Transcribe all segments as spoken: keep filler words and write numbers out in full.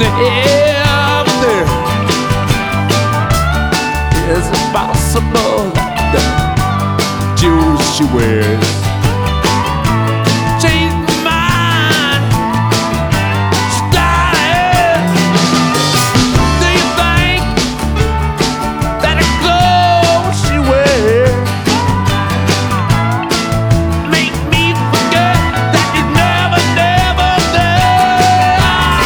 Never is it possible that jewels she wears change my mind, style? Do you think that the clothes she wears make me forget that you never, never there?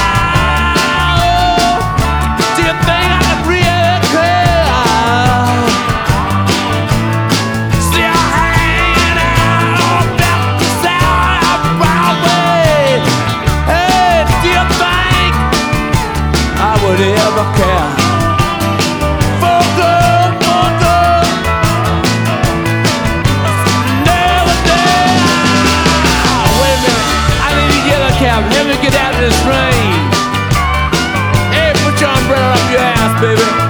Do you think I could really care? Still hanging out on that South Broadway. Hey, do you think I would ever care for a girl, for a girl? Never did. Wait a minute, I need to get a cab. Let me get out of this rain. Hey, put your umbrella up your ass, baby.